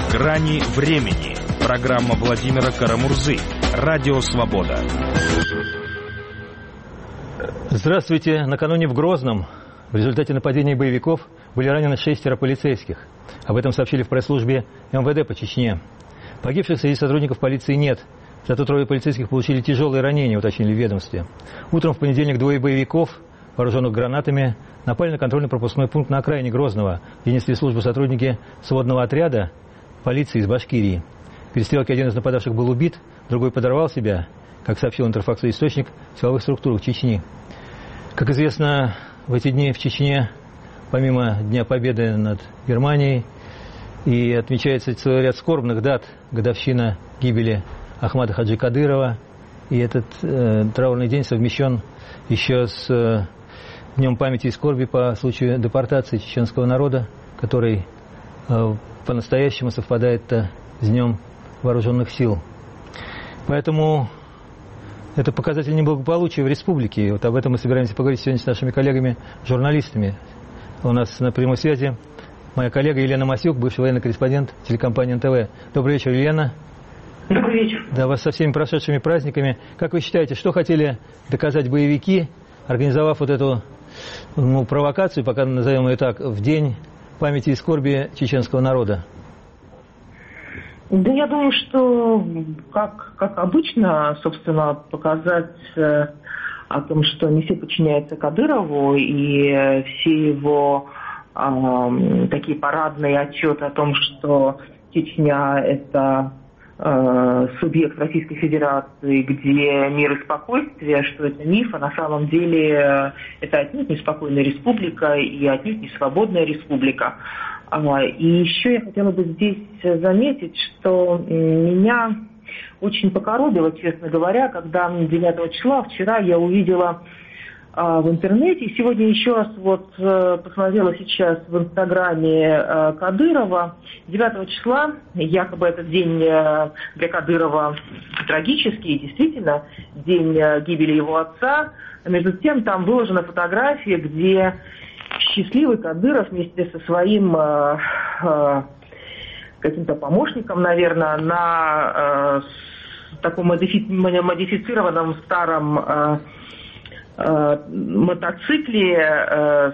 Грани времени. Программа Владимира Карамурзы. Радио Свобода. Здравствуйте. Накануне в Грозном в результате нападения боевиков были ранены 6 полицейских. Об этом сообщили в пресс-службе МВД по Чечне. Погибших среди сотрудников полиции нет. Зато 3 полицейских получили тяжелые ранения, уточнили в ведомстве. Утром в понедельник 2 боевиков, вооруженных гранатами, напали на контрольно-пропускной пункт на окраине Грозного, где несли службу сотрудники сводного отряда полиции из Башкирии. В перестрелке один из нападавших был убит, другой подорвал себя, как сообщил Интерфаксу источник в силовых структурах Чечни. Как известно, в эти дни в Чечне, помимо Дня Победы над Германией, и отмечается целый ряд скорбных дат, годовщина гибели Ахмада Хаджи Кадырова. И этот траурный день совмещен еще с Днем памяти и скорби по случаю депортации чеченского народа, который по-настоящему совпадает с Днем вооруженных сил. Поэтому это показатель неблагополучия в республике. И вот об этом мы собираемся поговорить сегодня с нашими коллегами-журналистами. У нас на прямой связи моя коллега Елена Масюк, бывший военный корреспондент телекомпании НТВ. Добрый вечер, Елена. Добрый вечер. Да, вас со всеми прошедшими праздниками. Как вы считаете, что хотели доказать боевики, организовав вот эту провокацию, пока назовем ее так, в день памяти и скорби чеченского народа? Да, я думаю, что, как обычно, собственно, показать о том, что не все подчиняются Кадырову, и все его такие парадные отчеты о том, что Чечня – это субъект Российской Федерации, где мир и спокойствие, что это миф, а на самом деле это отнюдь не спокойная республика и отнюдь не свободная республика. И еще я хотела бы здесь заметить, что меня очень покоробило, честно говоря, когда 9 числа, вчера я увидела в интернете, и сегодня еще раз посмотрела сейчас в Инстаграме Кадырова. 9 числа, якобы этот день для Кадырова трагический, действительно, день гибели его отца. Между тем, там выложена фотография, где счастливый Кадыров вместе со своим каким-то помощником, наверное, на таком модифицированном старом мотоцикле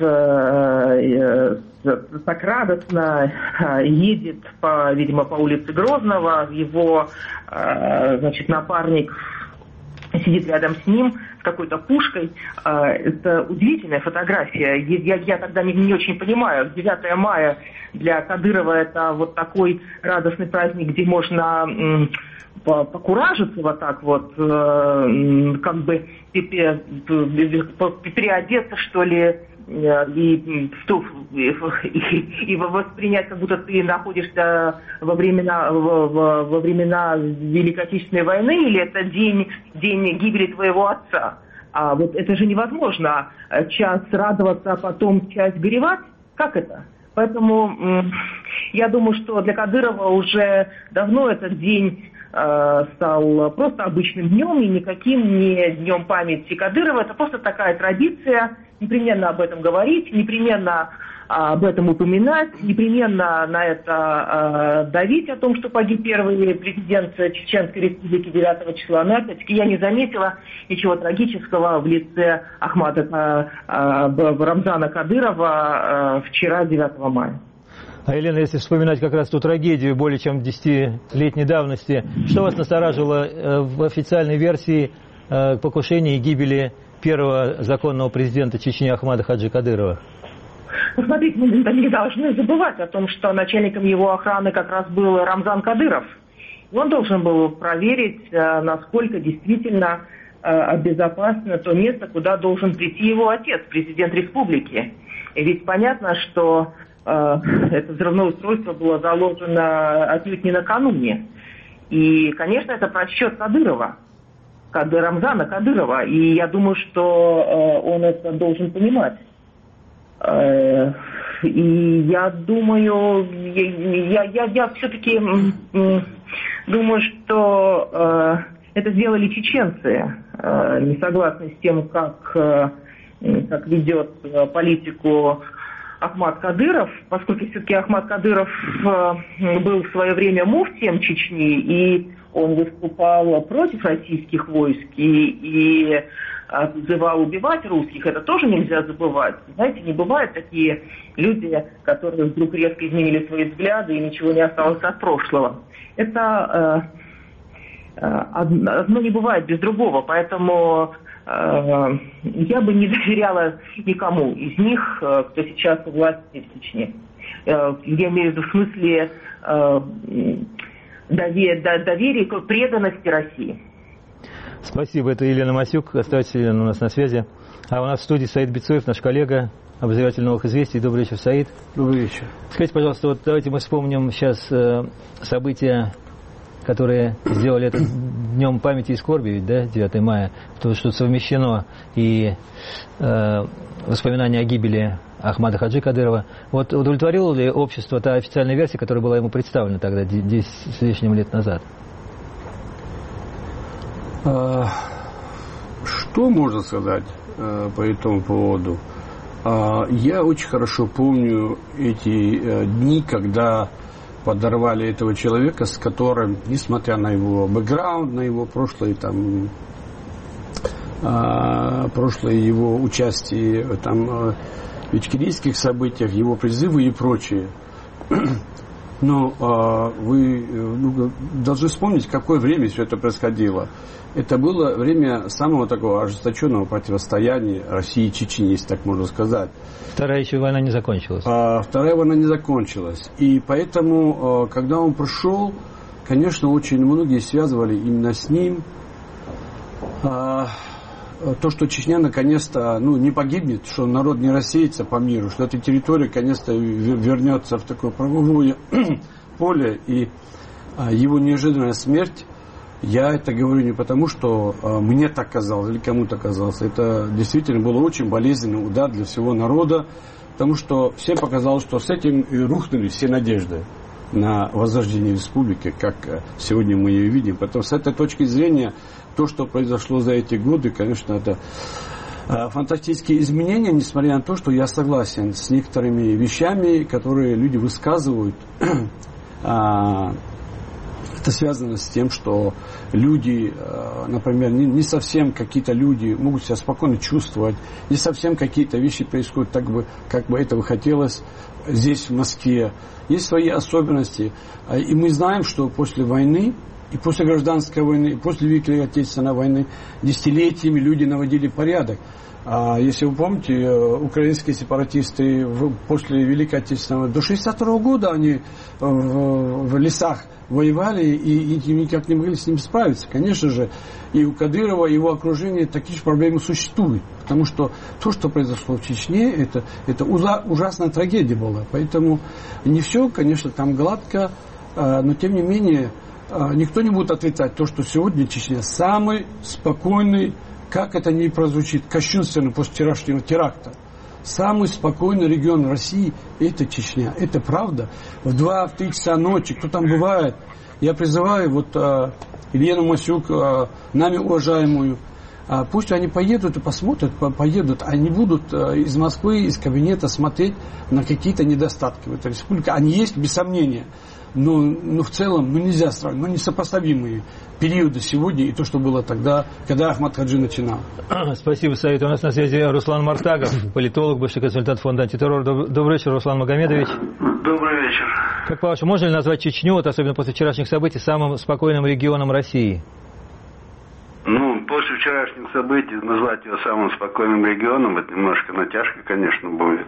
так радостно едет, видимо, по улице Грозного. Его, напарник сидит рядом с ним с какой-то пушкой. Это удивительная фотография. Я тогда не очень понимаю. 9 мая для Кадырова это вот такой радостный праздник, где можно покуражиться вот так вот, как бы переодеться, что ли, и воспринять, как будто ты находишься во времена Великой Отечественной войны, или это день гибели твоего отца. А вот это же невозможно. Час радоваться, а потом час горевать. Как это? Поэтому я думаю, что для Кадырова уже давно этот день стал просто обычным днем и никаким не днем памяти Кадырова. Это просто такая традиция, непременно об этом говорить, непременно об этом упоминать, непременно на это давить, о том, что погиб первый президент Чеченской Республики 9 числа. Но опять-таки я не заметила ничего трагического в лице Ахмада Рамзана Кадырова вчера, 9 мая. А, Елена, если вспоминать как раз ту трагедию более чем 10-летней давности, что вас настораживало в официальной версии покушения и гибели первого законного президента Чечни Ахмада Хаджи Кадырова? Ну, смотрите, мы не должны забывать о том, что начальником его охраны как раз был Рамзан Кадыров. И он должен был проверить, насколько действительно безопасно то место, куда должен прийти его отец, президент республики. И ведь понятно, что это взрывное устройство было заложено отнюдь не накануне. И, конечно, это просчет Кадырова, Рамзана Кадырова. И я думаю, что он это должен понимать. И я думаю, я все-таки думаю, что это сделали чеченцы, не согласны с тем, как ведет политику Ахмад Кадыров, поскольку все-таки Ахмад Кадыров был в свое время муфтием Чечни, и он выступал против российских войск и призывал убивать русских, это тоже нельзя забывать. Знаете, не бывают такие люди, которые вдруг резко изменили свои взгляды, и ничего не осталось от прошлого. Это одно не бывает без другого, поэтому я бы не доверяла никому из них, кто сейчас у власти в Чечне. Я имею в виду в смысле доверия к преданности России. Спасибо, это Елена Масюк. Оставайтесь, Елена, у нас на связи. А у нас в студии Саид Бицоев, наш коллега, обозреватель «Новых известий». Добрый вечер, Саид. Добрый вечер. Скажите, пожалуйста, вот давайте мы вспомним сейчас события, которые сделали это днем памяти и скорби, ведь, да, 9 мая, то, что совмещено и воспоминания о гибели Ахмада Хаджи Кадырова. Вот удовлетворило ли общество та официальная версия, которая была ему представлена тогда, 10 с лишним лет назад? Что можно сказать по этому поводу? Я очень хорошо помню эти дни, когда подорвали этого человека, с которым, несмотря на его бэкграунд, на его прошлое его участие в ичкерийских событиях, его призывы и прочее. Но вы должны вспомнить, какое время все это происходило. Это было время самого такого ожесточенного противостояния России и Чечни, если так можно сказать. Вторая еще война не закончилась. Вторая война не закончилась. И поэтому, когда он пришел, конечно, очень многие связывали именно с ним то, что Чечня наконец-то не погибнет, что народ не рассеется по миру, что эта территория наконец-то вернется в такое правовое поле. И его неожиданная смерть, я это говорю не потому, что мне так казалось или кому-то казалось. Это действительно был очень болезненный удар для всего народа, потому что всем показалось, что с этим и рухнули все надежды на возрождение республики, как сегодня мы ее видим. Поэтому с этой точки зрения то, что произошло за эти годы, конечно, это фантастические изменения, несмотря на то, что я согласен с некоторыми вещами, которые люди высказывают. Это связано с тем, что люди, например, не совсем какие-то люди могут себя спокойно чувствовать, не совсем какие-то вещи происходят так бы, как бы этого хотелось здесь, в Москве. Есть свои особенности. И мы знаем, что после войны, и после гражданской войны, и после Великой Отечественной войны десятилетиями люди наводили порядок. Если вы помните, украинские сепаратисты после Великой Отечественной войны, до 1962 года они в лесах воевали и никак не могли с ним справиться. Конечно же, и у Кадырова, и его окружения такие же проблемы существуют. Потому что то, что произошло в Чечне, это ужасная трагедия была. Поэтому не все, конечно, там гладко, но тем не менее никто не будет отрицать то, что сегодня Чечня самый спокойный, как это ни прозвучит, кощунственно после вчерашнего теракта. Самый спокойный регион России – это Чечня. Это правда. В 2-3 часа ночи, кто там бывает, я призываю Елену Масюк, нами уважаемую, пусть они поедут и посмотрят, поедут, они будут из Москвы, из кабинета смотреть на какие-то недостатки в этой республике. Они есть, без сомнения. Но в целом нельзя сравнивать, несопоставимые периоды сегодня и то, что было тогда, когда Ахмад Хаджи начинал. Спасибо, Саид. У нас на связи Руслан Мартагов, политолог, бывший консультант фонда антитеррор. Добрый вечер, Руслан Магомедович. Добрый вечер. Как по-вашему, можно ли назвать Чечню, особенно после вчерашних событий, самым спокойным регионом России? После вчерашних событий назвать его самым спокойным регионом, это немножко натяжка, конечно, будет.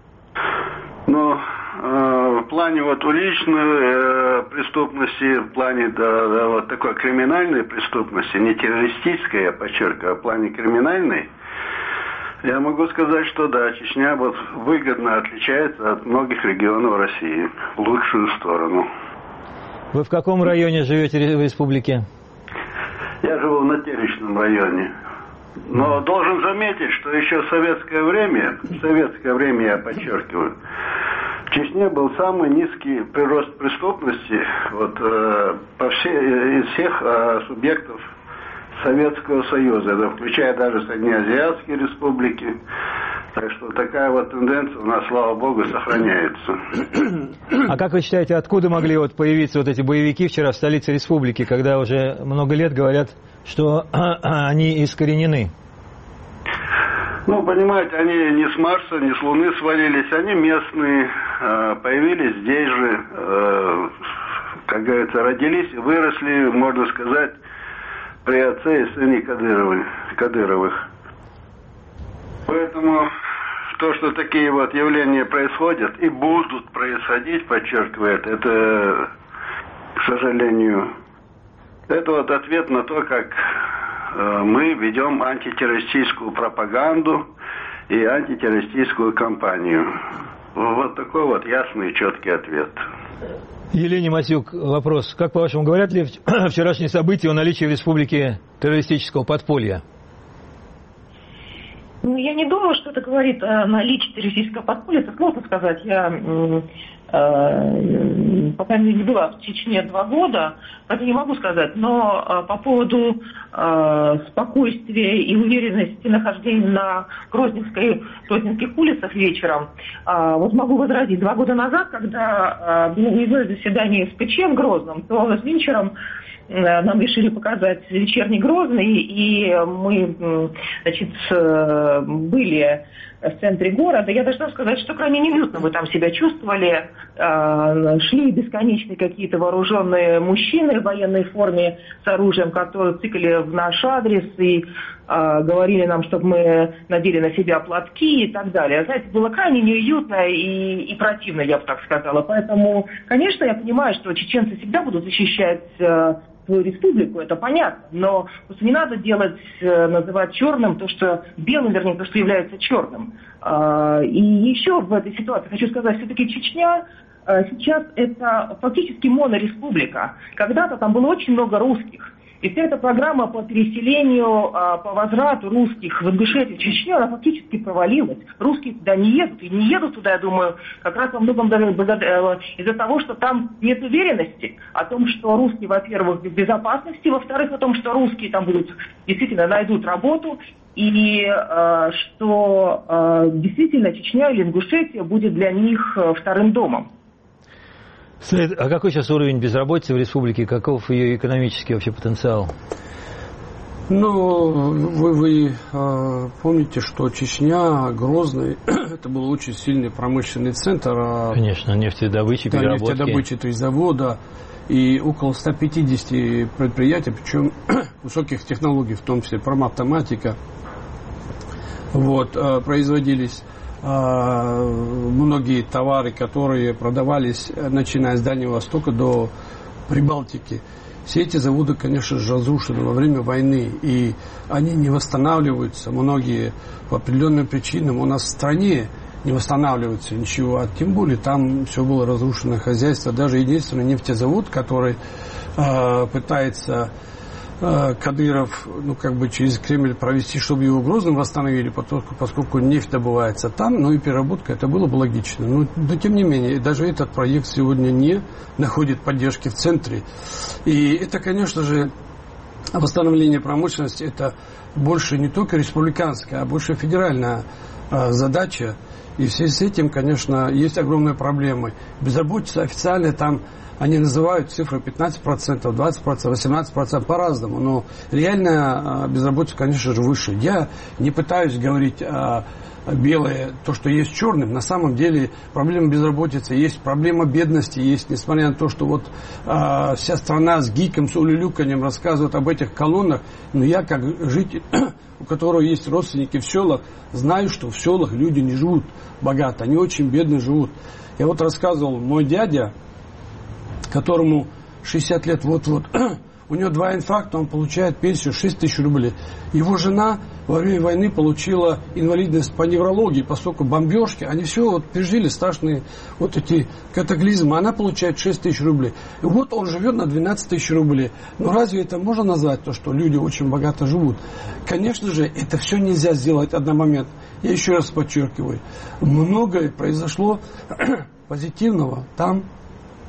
Но в плане уличной преступности, в плане такой криминальной преступности, не террористической, я подчеркиваю, а в плане криминальной, я могу сказать, что да, Чечня выгодно отличается от многих регионов России в лучшую сторону. Вы в каком районе живете в республике? Я живу в Натеречном районе. Но должен заметить, что еще в советское время, я подчеркиваю, в Чечне был самый низкий прирост преступности из всех субъектов Советского Союза, включая даже Среднеазиатские республики. Так что такая вот тенденция у нас, слава богу, сохраняется. А как вы считаете, откуда могли вот появиться вот эти боевики вчера в столице республики, когда уже много лет говорят, что они искоренены? Ну, понимаете, они не с Марса, не с Луны свалились, они местные, появились здесь же, как говорится, родились и выросли, можно сказать, при отце и сыне Кадыровых. Поэтому то, что такие вот явления происходят и будут происходить, подчеркивает, это, к сожалению, это вот ответ на то, как мы ведем антитеррористическую пропаганду и антитеррористическую кампанию. Вот такой вот ясный и четкий ответ. Елене Масюк, вопрос. Как, по-вашему, говорят ли вчерашние события о наличии в республике террористического подполья? Ну, я не думаю, что это говорит о наличии террористического подполья. Это сложно сказать. Я, пока не была в Чечне 2 года, поэтому не могу сказать. Но по поводу спокойствия и уверенности нахождения на Грозненских улицах вечером, вот могу возразить. 2 года назад, когда было заседание СПЧ в Грозном, то вечером нам решили показать вечерний Грозный, и мы, значит, были в центре города. Я должна сказать, что крайне неуютно мы там себя чувствовали. Шли бесконечные какие-то вооруженные мужчины в военной форме с оружием, которые цикали в наш адрес и говорили нам, чтобы мы надели на себя платки и так далее. Знаете, было крайне неуютно и противно, я бы так сказала. Поэтому, конечно, я понимаю, что чеченцы всегда будут защищать свою республику, это понятно, но просто не надо называть черным то, что белым, вернее, то, что является черным. И еще в этой ситуации хочу сказать, все-таки Чечня сейчас это фактически монореспублика. Когда-то там было очень много русских. И вся эта программа по переселению, по возврату русских в Ингушетию, в Чечню, она фактически провалилась. Русские туда не едут. И не едут туда, я думаю, как раз во многом из-за того, что там нет уверенности о том, что русские, во-первых, в безопасности, во-вторых, о том, что русские там действительно найдут работу, и что действительно Чечня или Ингушетия будет для них вторым домом. А какой сейчас уровень безработицы в республике? Каков ее экономический вообще потенциал? Ну, вы помните, что Чечня, Грозный, это был очень сильный промышленный центр. Конечно, нефтедобычи, переработки. Нефтедобычи, то есть завода. И около 150 предприятий, причем высоких технологий, в том числе промавтоматика, производились. Многие товары, которые продавались, начиная с Дальнего Востока до Прибалтики, все эти заводы, конечно же, разрушены во время войны, и они не восстанавливаются, многие по определенным причинам. У нас в стране не восстанавливается ничего, а тем более там все было разрушено, хозяйство. Даже единственный нефтезавод, который пытается Кадыров, через Кремль провести, чтобы его Грозным восстановили, поскольку нефть добывается там, и переработка, это было бы логично. Но тем не менее, даже этот проект сегодня не находит поддержки в центре. И это, конечно же, восстановление промышленности, это больше не только республиканская, а больше федеральная задача. И в связи с этим, конечно, есть огромные проблемы. Безработица официально там, они называют цифры 15%, 20%, 18% по-разному, но реальная безработица, конечно же, выше. Я не пытаюсь говорить белое, то, что есть черным. На самом деле проблема безработицы есть, проблема бедности есть, несмотря на то, что вся страна с гиком, с улюлюканьем рассказывает об этих колоннах, но я, как житель, у которого есть родственники в селах, знаю, что в селах люди не живут богато, они очень бедно живут. Я рассказывал, мой дядя, которому 60 лет вот-вот, у него 2 инфаркта, он получает пенсию 6 тысяч рублей. Его жена во время войны получила инвалидность по неврологии, поскольку бомбежки, они все пережили страшные эти катаклизмы. Она получает 6 тысяч рублей. И он живет на 12 тысяч рублей. Но разве это можно назвать то, что люди очень богато живут? Конечно же, это все нельзя сделать одномоментно. Я еще раз подчеркиваю, многое произошло позитивного там,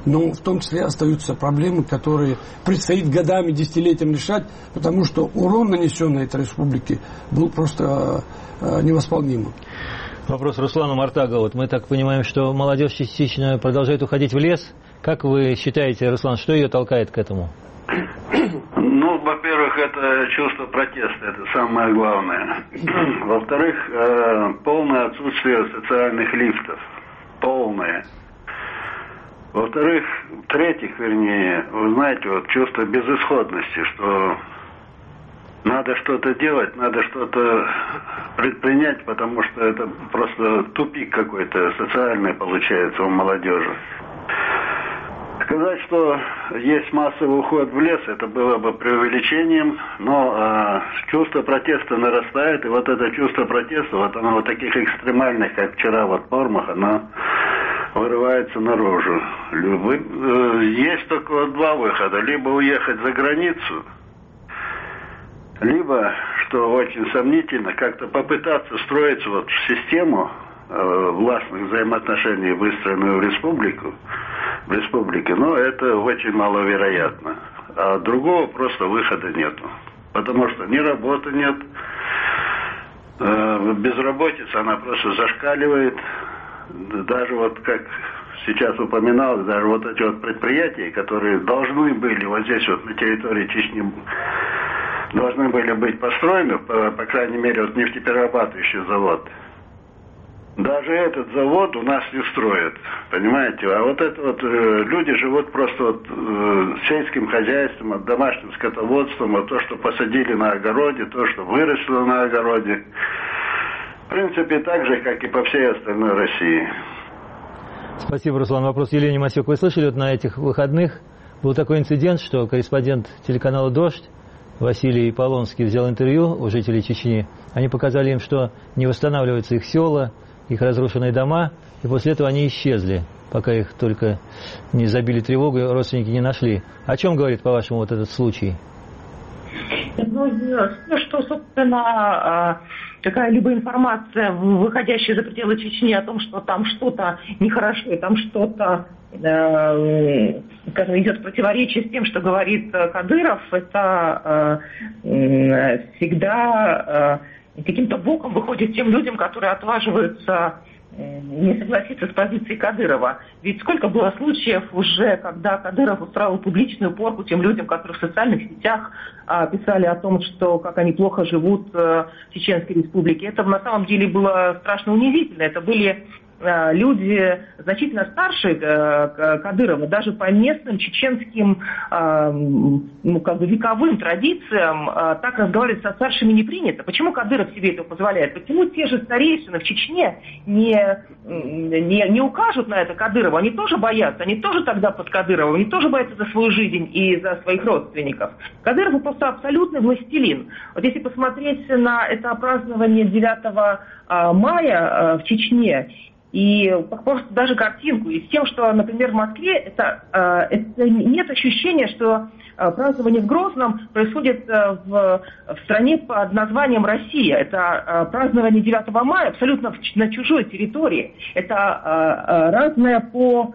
но в том числе остаются проблемы, которые предстоит годами, десятилетиями решать, потому что урон, нанесенный этой республике, был просто невосполнимым. Вопрос Руслану Мартагову. Вот мы так понимаем, что молодежь частично продолжает уходить в лес. Как вы считаете, Руслан, что ее толкает к этому? Ну, во-первых, это чувство протеста, это самое главное. Во-вторых, полное отсутствие социальных лифтов. Полное. Во-вторых, в-третьих, вернее, вы знаете, вот чувство безысходности, что надо что-то делать, надо что-то предпринять, потому что это просто тупик какой-то социальный получается у молодежи. Сказать, что есть массовый уход в лес, это было бы преувеличением, но чувство протеста нарастает, и вот это чувство протеста, вот оно вот таких экстремальных, как вчера вот Пормах, оно вырывается наружу. Есть только вот два выхода: либо уехать за границу, либо, что очень сомнительно, как-то попытаться встроиться вот в систему властных взаимоотношений, выстроенную в республике, но это очень маловероятно. А другого просто выхода нету. Потому что ни работы нет, безработица, она просто зашкаливает. Даже вот как сейчас упоминалось, даже вот эти вот предприятия, которые должны были вот здесь вот на территории Чечни, должны были быть построены, по крайней мере, вот нефтеперерабатывающий завод. Даже этот завод у нас не строят, понимаете? А вот это вот люди живут просто вот сельским хозяйством, домашним скотоводством, вот то, что посадили на огороде, то, что выросло на огороде. В принципе, так же, как и по всей остальной России. Спасибо, Руслан. Вопрос Елене Масюк. Вы слышали, вот на этих выходных был такой инцидент, что корреспондент телеканала «Дождь» Василий Полонский взял интервью у жителей Чечни. Они показали им, что не восстанавливаются их села, их разрушенные дома, и после этого они исчезли, пока их только не забили тревогу и родственники не нашли. О чем говорит, по-вашему, вот этот случай? Ну, что, собственно, какая-либо информация, выходящая за пределы Чечни, о том, что там что-то нехорошо, и там что-то, скажем, идет в противоречие с тем, что говорит Кадыров, это всегда каким-то боком выходит тем людям, которые отваживаются не согласиться с позицией Кадырова. Ведь сколько было случаев уже, когда Кадыров устраивал публичную порку тем людям, которые в социальных сетях писали о том, что как они плохо живут в Чеченской Республике. Это на самом деле было страшно унизительно. Это были люди значительно старше Кадырова, даже по местным чеченским вековым традициям так разговаривать со старшими не принято. Почему Кадыров себе это позволяет? Почему те же старейшины в Чечне не укажут на это Кадырову? Они тоже боятся, они тоже тогда под Кадыровым, они тоже боятся за свою жизнь и за своих родственников. Кадыров просто абсолютный властелин. Вот если посмотреть на это празднование 9 мая в Чечне, и просто даже картинку, и с тем, что, например, в Москве это нет ощущения, что празднование в Грозном происходит в стране под названием Россия. Это празднование 9 мая абсолютно на чужой территории. Это разное по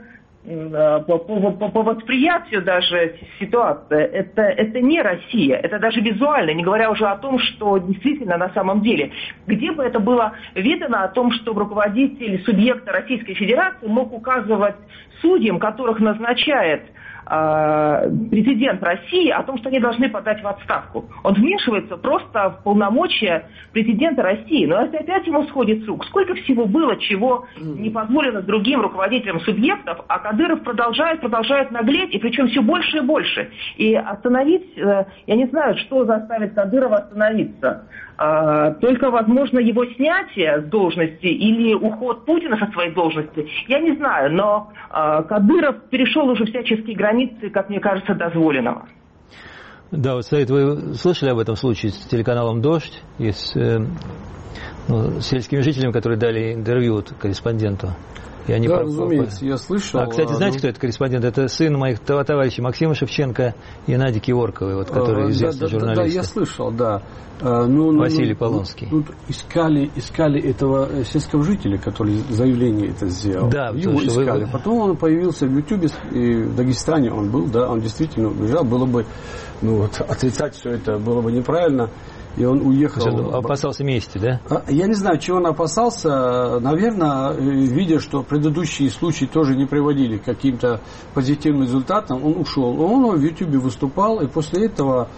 восприятию даже ситуация, это не Россия, это даже визуально, не говоря уже о том, что действительно на самом деле, где бы это было видно о том, что руководитель субъекта Российской Федерации мог указывать судьям, которых назначает президент России, о том, что они должны подать в отставку. Он вмешивается просто в полномочия президента России. Но это опять ему сходит с рук. Сколько всего было, чего не позволено другим руководителям субъектов, а Кадыров продолжает наглеть, и причем все больше и больше. И остановить, я не знаю, что заставит Кадырова остановиться. Только, возможно, его снятие с должности или уход Путина со своей должности, я не знаю, но Кадыров перешел уже всяческие границы, как мне кажется, дозволенного. Да, вот, Саид, вы слышали об этом случае с телеканалом «Дождь» и с сельскими жителями, которые дали интервью корреспонденту? И они разумеется, я слышал. Кстати, знаете, кто это корреспондент? Это сын моих товарищей Максима Шевченко и Нади Киорковой, вот, который известный журналист. Да, я слышал, да. Василий Полонский. Тут искали этого сельского жителя, который заявление это сделал. Да, его искали. Потом он появился в Ютубе, и в Дагестане он был, да, он действительно убежал. Было бы, отрицать все это было бы неправильно. И он уехал. Он опасался мести, да? Я не знаю, чего он опасался. Наверное, видя, что предыдущие случаи тоже не приводили к каким-то позитивным результатам, он ушел. Он в Ютубе выступал, и после этого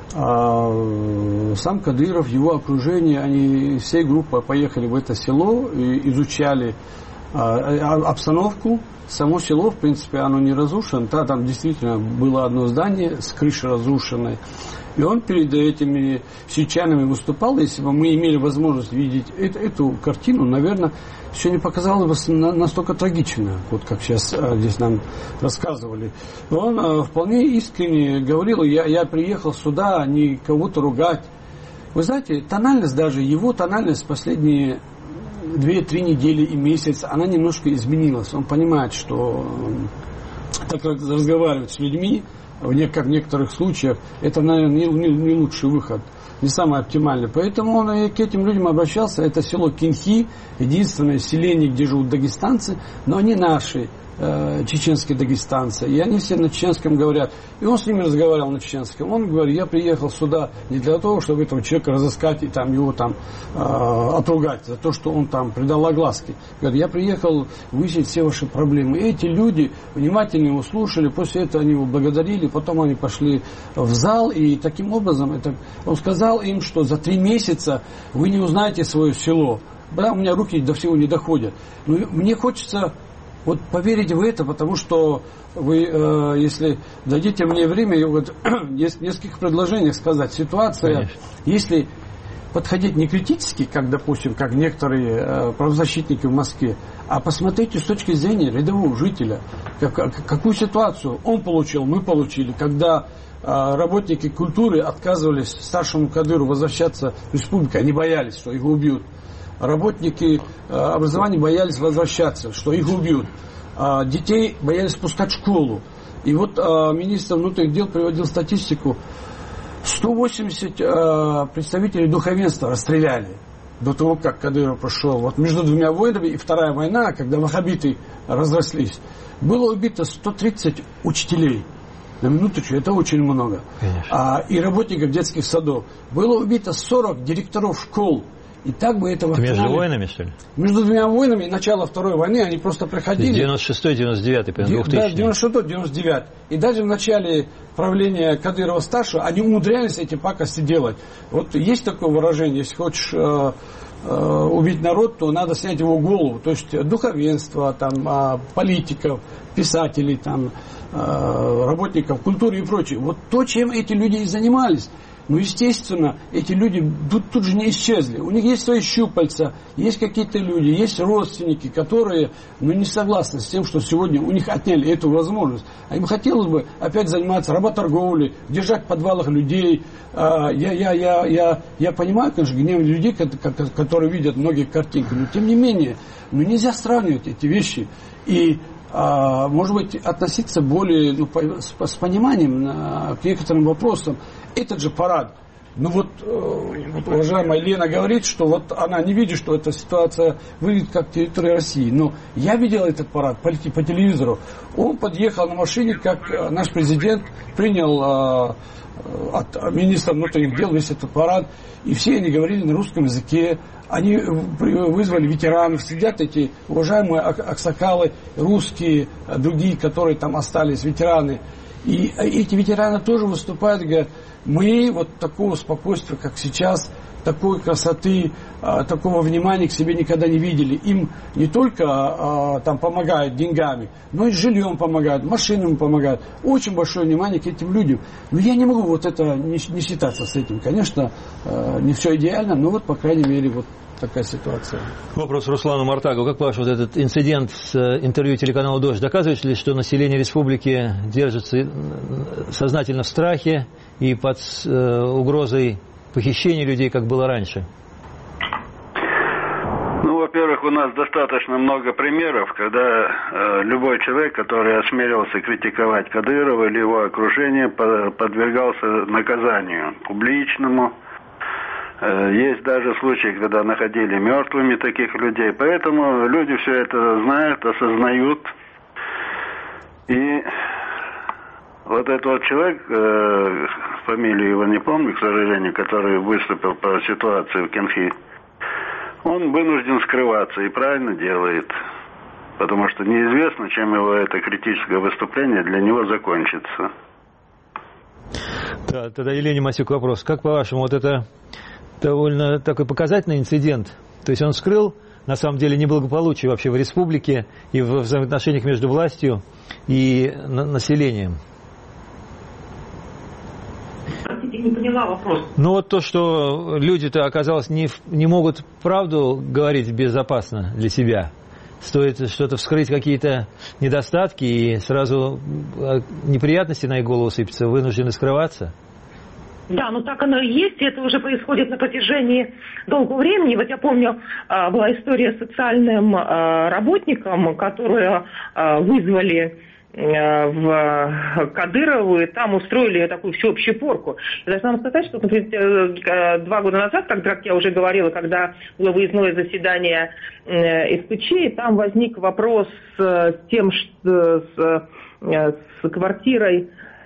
сам Кадыров, его окружение, они всей группой поехали в это село и изучали обстановку. Само село, в принципе, оно не разрушено. Да, там действительно было одно здание с крышей разрушенной. И он перед этими сельчанами выступал. Если бы мы имели возможность видеть эту картину, наверное, все не показалось бы настолько трагично, вот как сейчас здесь нам рассказывали. Он вполне искренне говорил: я приехал сюда не кого-то ругать. Вы знаете, тональность даже, его тональность последние 2-3 недели и месяц, она немножко изменилась. Он понимает, что так как разговаривать с людьми, в некоторых случаях, это, наверное, не лучший выход, не самый оптимальный. Поэтому он и к этим людям обращался. Это село Кинхи, единственное селение, где живут дагестанцы, но они наши, чеченские дагестанцы. И они все на чеченском говорят. И он с ними разговаривал на чеченском. Он говорит: я приехал сюда не для того, чтобы этого человека разыскать и там, его там отругать за то, что он там придал огласке. Говорит: я приехал выяснить все ваши проблемы. И эти люди внимательно его слушали. После этого они его благодарили. Потом они пошли в зал. И таким образом он сказал им, что за 3 месяца вы не узнаете свое село. Да, у меня руки до всего не доходят. Но мне хочется вот поверить в это, потому что вы, если дадите мне время, я вот есть в нескольких предложениях сказать. Ситуация, конечно, если подходить не критически, как, допустим, как некоторые правозащитники в Москве, а посмотрите с точки зрения рядового жителя, какую ситуацию он получил, мы получили, когда работники культуры отказывались старшему Кадыру возвращаться в республику, они боялись, что их убьют. Работники образования боялись возвращаться, что их убьют. Детей боялись пускать в школу. И вот министр внутренних дел приводил статистику: 180 представителей духовенства расстреляли до того, как Кадыров пошел. Вот между 2 войнами и Вторая война, когда ваххабиты разрослись, было убито 130 учителей. На минуточку, это очень много. И работников детских садов. Было убито 40 директоров школ. И так бы этого... Это между войнами, что ли? Между 2 войнами и начало Второй войны они просто приходили... 96-й, 99-й, 2000-й. Да, 96-й, 99-й. И даже в начале правления Кадырова-старшего они умудрялись эти пакости делать. Вот есть такое выражение: если хочешь убить народ, то надо снять его голову. То есть духовенство, там, политиков, писателей, там, работников культуры и прочее. Вот то, чем эти люди и занимались. Ну, естественно, эти люди тут же не исчезли. У них есть свои щупальца, есть какие-то люди, есть родственники, которые не согласны с тем, что сегодня у них отняли эту возможность. А им хотелось бы опять заниматься работорговлей, держать в подвалах людей. Я понимаю, конечно, гнев людей, которые видят многие картинки, но тем не менее, нельзя сравнивать эти вещи. И может быть, относиться более с пониманием к некоторым вопросам. Этот же парад, уважаемая Лена говорит, что вот она не видит, что эта ситуация выглядит как территория России. Но я видел этот парад по телевизору. Он подъехал на машине, как наш президент принял от министра внутренних дел весь этот парад. И все они говорили на русском языке. Они вызвали ветеранов. Сидят эти уважаемые аксакалы, русские, другие, которые там остались, ветераны. И эти ветераны тоже выступают, говорят: мы вот такого спокойствия, как сейчас, такой красоты, такого внимания к себе никогда не видели. Им не только там помогают деньгами, но и жильем помогают, машинами помогают. Очень большое внимание к этим людям. Но я не могу вот это не считаться с этим. Конечно, не все идеально, но вот, по крайней мере, вот такая ситуация. Вопрос Руслану Мартагу. Как ваш вот этот инцидент с интервью телеканалу «Дождь» доказывает ли, что население республики держится сознательно в страхе и под угрозой похищения людей, как было раньше? во-первых, у нас достаточно много примеров, когда любой человек, который осмелился критиковать Кадырова или его окружение, подвергался наказанию публичному. Есть даже случаи, когда находили мертвыми таких людей. Поэтому люди все это знают, осознают. И вот этот вот человек, фамилию его не помню, к сожалению, который выступил по ситуации в Кенхи, он вынужден скрываться и правильно делает. Потому что неизвестно, чем его это критическое выступление для него закончится. Да, тогда Елене Масюк вопрос. Как по-вашему, вот это довольно такой показательный инцидент? То есть он скрыл, на самом деле, неблагополучие вообще в республике и в взаимоотношениях между властью и населением? Не поняла вопрос. Ну вот то, что люди-то, оказалось, не могут правду говорить безопасно для себя. Стоит что-то вскрыть, какие-то недостатки, и сразу неприятности на их голову сыпятся, вынуждены скрываться. Да, ну так оно и есть, и это уже происходит на протяжении долгого времени. Вот я помню, была история с социальным работником, которую вызвали в Кадырову, и там устроили такую всеобщую порку. Я должна вам сказать, что, например, 2 года назад, как я уже говорила, когда было выездное заседание СПЧ, и там возник вопрос с тем, что с квартирой,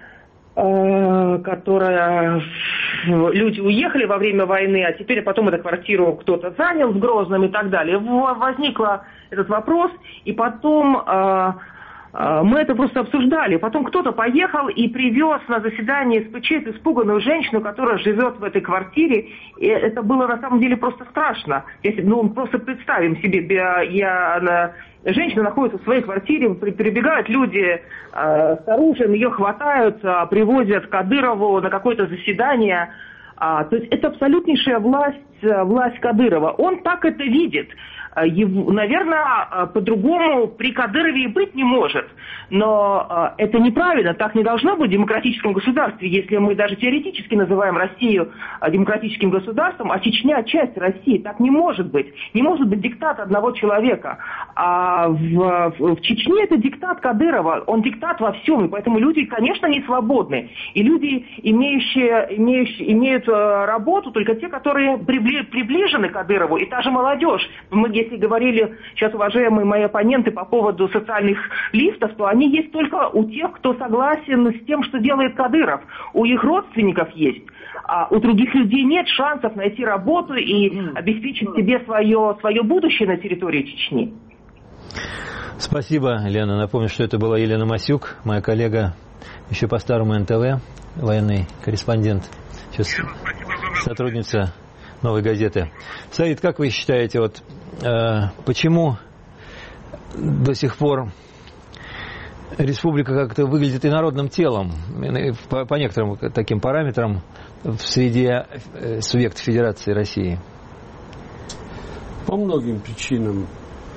которая люди уехали во время войны, а теперь потом эту квартиру кто-то занял в Грозном и так далее. Возник этот вопрос, и потом мы это просто обсуждали. Потом кто-то поехал и привез на заседание СПЧ испуганную женщину, которая живет в этой квартире. И это было на самом деле просто страшно. Просто представим себе, женщина находится в своей квартире, прибегают люди с оружием, ее хватают, привозят Кадырову на какое-то заседание. То есть это абсолютнейшая власть Кадырова. Он так это видит. Наверное, по-другому при Кадырове и быть не может. Но это неправильно, так не должно быть в демократическом государстве. Если мы даже теоретически называем Россию демократическим государством, а Чечня часть России, так не может быть. Не может быть диктат одного человека. А в Чечне это диктат Кадырова, он диктат во всем, и поэтому люди, конечно, не свободны. И люди, имеют работу, только те, которые приближены к Кадырову, и та же молодежь. Если говорили сейчас, уважаемые мои оппоненты, по поводу социальных лифтов, то они есть только у тех, кто согласен с тем, что делает Кадыров. У их родственников есть. А у других людей нет шансов найти работу и обеспечить себе свое будущее на территории Чечни. Спасибо, Лена. Напомню, что это была Елена Масюк, моя коллега еще по старому НТВ, военный корреспондент, сейчас сотрудница «Новой газеты». Саид, как вы считаете, почему до сих пор республика как-то выглядит инородным телом по некоторым таким параметрам в среде субъектов Федерации России? По многим причинам.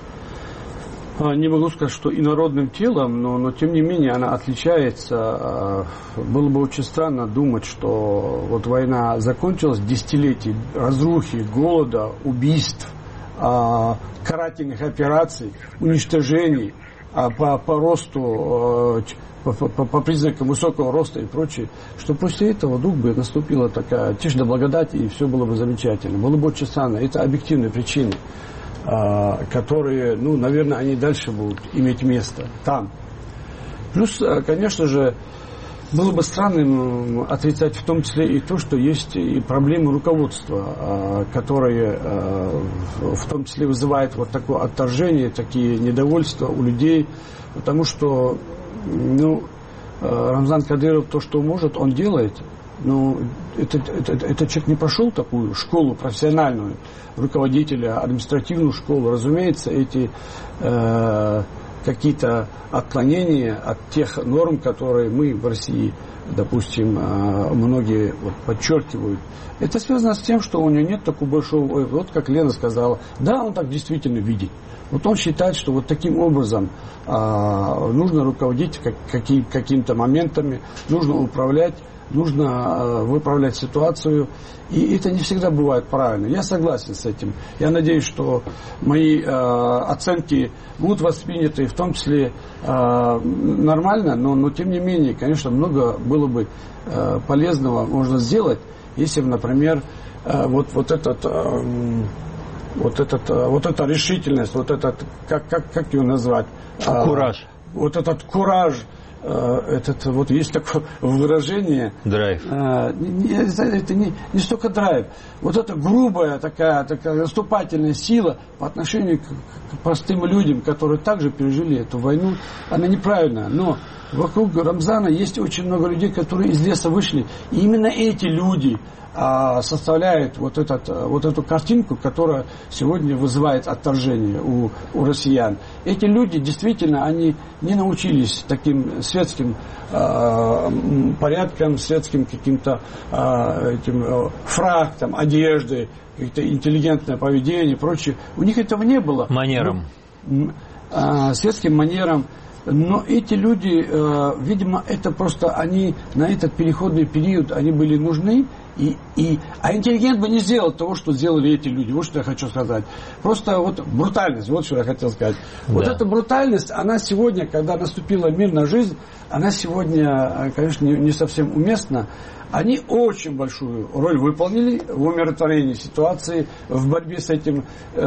Не могу сказать, что инородным телом, но тем не менее она отличается. Было бы очень странно думать, что вот война закончилась, десятилетий разрухи, голода, убийств, карательных операций, уничтожений по росту, по признакам высокого роста и прочее, что после этого вдруг бы наступила такая тишь да благодать, и все было бы замечательно. Было бы очень странно. Это объективные причины, которые, наверное, они дальше будут иметь место там. Плюс, конечно же, было бы странным отрицать в том числе и то, что есть и проблемы руководства, которые в том числе вызывают вот такое отторжение, такие недовольства у людей, потому что, Рамзан Кадыров то, что может, он делает. Этот человек не прошел такую школу профессиональную, руководителя, административную школу. Разумеется, эти какие-то отклонения от тех норм, которые мы в России, допустим, многие подчеркивают. Это связано с тем, что у него нет такого большого... Вот как Лена сказала, да, он так действительно видит. Вот он считает, что вот таким образом нужно руководить какими-то моментами, нужно управлять нужно выправлять ситуацию. И это не всегда бывает правильно. Я согласен с этим. Я надеюсь, что мои оценки будут восприняты, в том числе нормально, но тем не менее, конечно, много было бы полезного можно сделать, если бы, например, вот эта решительность, как его назвать? Кураж. Вот этот кураж, есть такое выражение. Драйв. Это не столько драйв. Вот эта грубая такая наступательная сила по отношению к простым людям, которые также пережили эту войну, она неправильная. Но вокруг Рамзана есть очень много людей, которые из леса вышли. И именно эти люди составляют вот эту картинку, которая сегодня вызывает отторжение у россиян. Эти люди действительно, они не научились таким светским порядкам, светским каким-то фрактам, одежды, какое-то интеллигентное поведение и прочее. У них этого не было. Манерам. Светским манерам. Но эти люди, видимо, это просто они на этот переходный период, они были нужны. А интеллигент бы не сделал того, что сделали эти люди. Вот что я хочу сказать. Просто брутальность, вот что я хотел сказать. Да. Вот эта брутальность, она сегодня, когда наступила мирная жизнь, она сегодня, конечно, не совсем уместна. Они очень большую роль выполнили в умиротворении ситуации, в борьбе с этим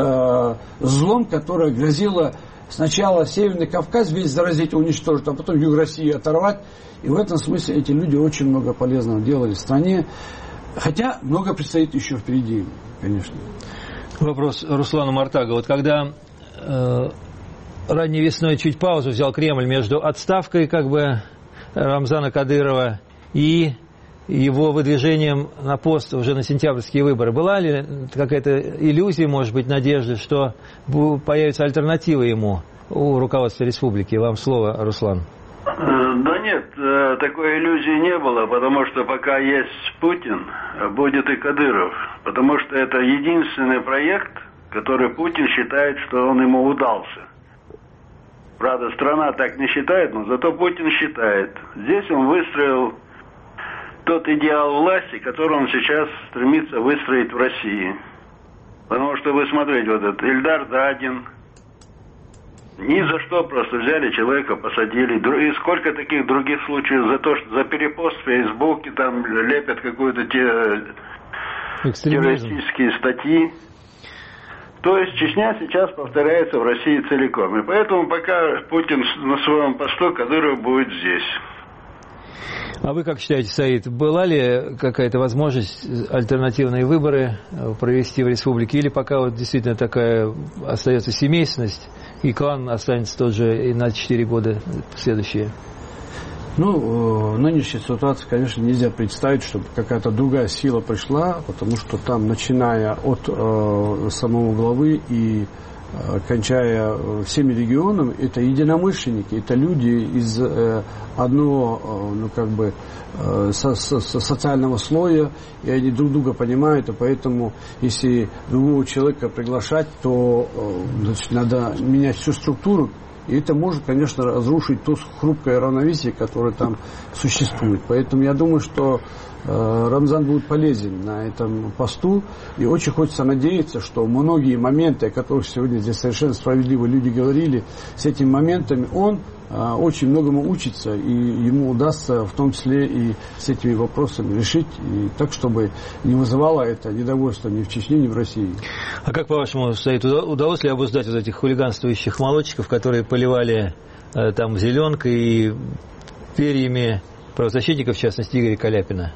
злом, которое грозило сначала Северный Кавказ весь заразить, уничтожить, а потом Юг России оторвать. И в этом смысле эти люди очень много полезного делали в стране. Хотя много предстоит еще впереди, конечно. Вопрос Руслану Мартагу. Вот когда ранней весной чуть паузу взял Кремль между отставкой Рамзана Кадырова и его выдвижением на пост уже на сентябрьские выборы, была ли какая-то иллюзия, может быть, надежда, что появится альтернатива ему у руководства республики? Вам слово, Руслан. Да нет, такой иллюзии не было, потому что пока есть Путин, будет и Кадыров. Потому что это единственный проект, который Путин считает, что он ему удался. Правда, страна так не считает, но зато Путин считает. Здесь он выстроил тот идеал власти, который он сейчас стремится выстроить в России. Потому что вы смотрите, вот этот Ильдар Дадин, ни за что просто взяли человека, посадили. И сколько таких других случаев за то, что за перепост в Фейсбуке там лепят какую-то террористические статьи. То есть Чечня сейчас повторяется в России целиком. И поэтому пока Путин на своем посту, Кадыров будет здесь. А вы как считаете, Саид, была ли какая-то возможность альтернативные выборы провести в республике? Или пока действительно такая остается семейственность, и клан останется тот же и на 4 года следующие? Нынешняя ситуация, конечно, нельзя представить, чтобы какая-то другая сила пришла, потому что там, начиная от самого главы и кончая всеми регионами, это единомышленники, это люди из одного, социального слоя, и они друг друга понимают, и поэтому, если другого человека приглашать, то надо менять всю структуру, и это может, конечно, разрушить то хрупкое равновесие, которое там существует. Поэтому я думаю, что Рамзан будет полезен на этом посту, и очень хочется надеяться, что многие моменты, о которых сегодня здесь совершенно справедливо люди говорили, с этими моментами он очень многому учится, и ему удастся в том числе и с этими вопросами решить, и так, чтобы не вызывало это недовольство ни в Чечне, ни в России. А как, по-вашему, Саид, удалось ли обуздать вот этих хулиганствующих молодчиков, которые поливали там зеленкой и перьями правозащитников, в частности, Игоря Каляпина?